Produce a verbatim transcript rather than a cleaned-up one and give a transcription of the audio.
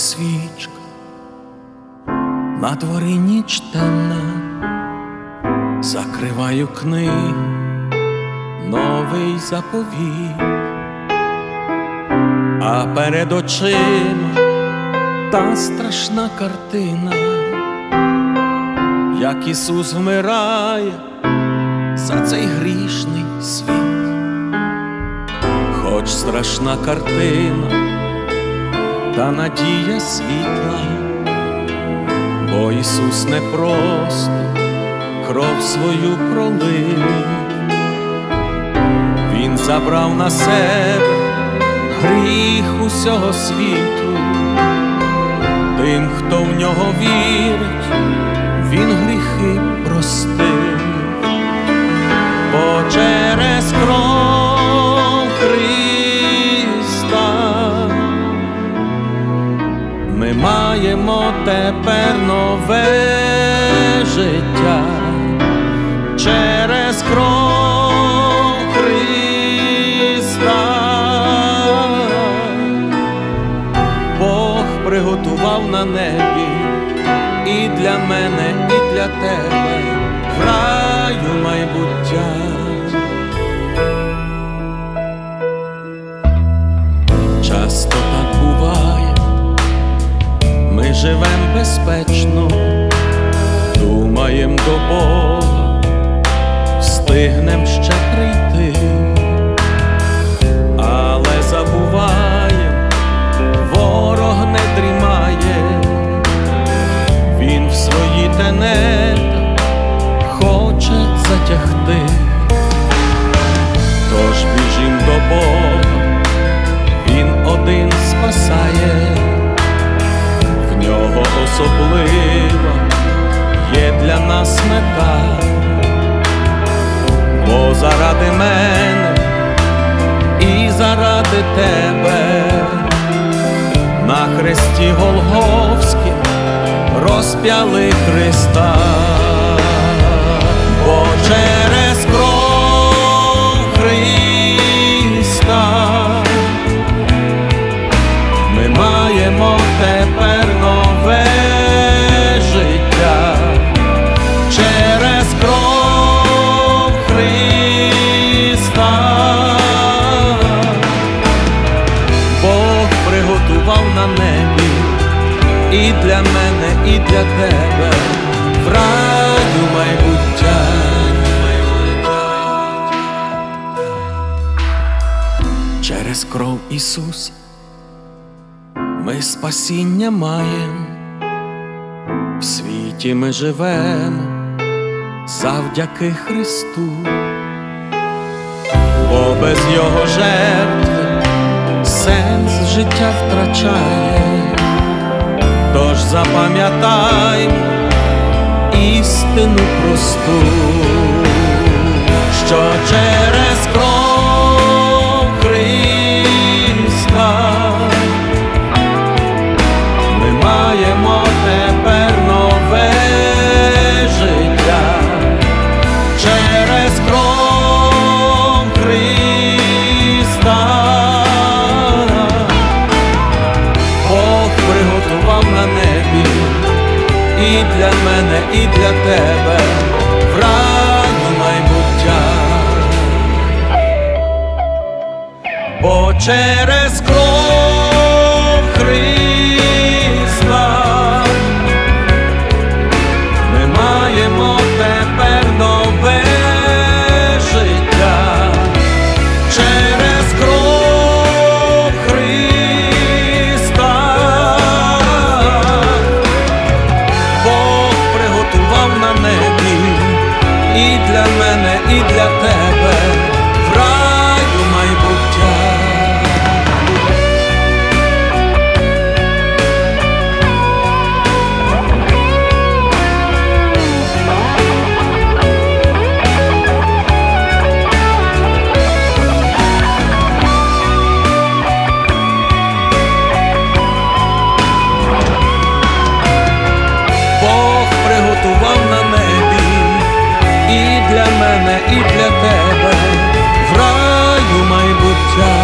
свічка, на дворі ніч темна, закриваю книгу, новий заповіт, а перед очима та страшна картина, як Ісус вмирає за цей грішний світ. Хоч страшна картина, та надія світла, бо Ісус не просто кров свою пролив, Він забрав на себе гріх усього світу. Тим, хто в нього вірить, Він гріхи простив, бо через кров Христа ми маємо тепер нове життя. Через кров Христа Бог приготував на небі і для мене, і для тебе в раю майбуття. Часто так буває, ми живем безпечно, думаєм до Бога, встигнем ще прийти, але забуваєм, ворог не дрімає, він в свої тенета хоче затягти. Тож біжім до Бога, Він один спасає, в нього особлива є для нас мета. Бо заради мене і заради тебе на хресті Голгофськім розп'яли Христа. Бо через кров Христа ми маємо тепер нове життя. Через кров Христа Бог приготував на небі і для мене, і для тебе в раю майбуття. Через кров Ісуса ми спасіння маєм, в світі ми живемо завдяки Христу, бо без Його жертви сенс життя втрачає. Тож запам'ятаймо істину просту, що через кров Христа ми маємо тепер нове життя. Через кров Христа Бог приготував на небі і для мене, і для тебе в раю майбуття. Бо через кров Христа ми маємо тепер нове життя. Через кров Христа Бог приготував на небі і для мене, і для тебе в раю майбуття. Бог приготував на небі і для мене, і для тебе в раю майбуття.